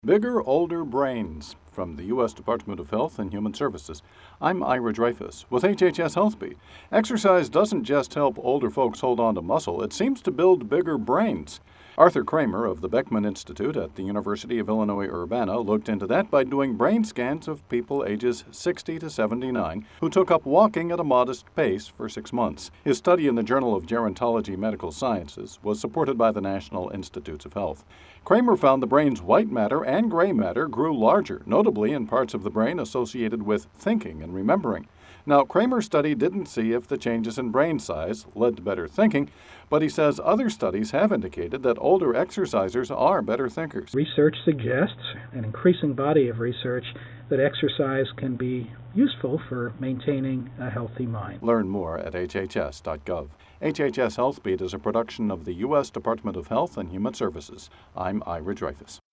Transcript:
Bigger, older brains from the U.S. Department of Health and Human Services. I'm Ira Dreyfus with HHS HealthBeat. Exercise doesn't just help older folks hold on to muscle, it seems to build bigger brains. Arthur Kramer of the Beckman Institute at the University of Illinois Urbana looked into that by doing brain scans of people ages 60 to 79 who took up walking at a modest pace for 6 months. His study in the Journal of Gerontology Medical Sciences was supported by the National Institutes of Health. Kramer found the brain's white matter and gray matter grew larger, notably in parts of the brain associated with thinking and remembering. Now, Kramer's study didn't see if the changes in brain size led to better thinking, but he says other studies have indicated that older exercisers are better thinkers. Research suggests, an increasing body of research, that exercise can be useful for maintaining a healthy mind. Learn more at hhs.gov. HHS HealthBeat is a production of the U.S. Department of Health and Human Services. I'm Ira Dreyfus.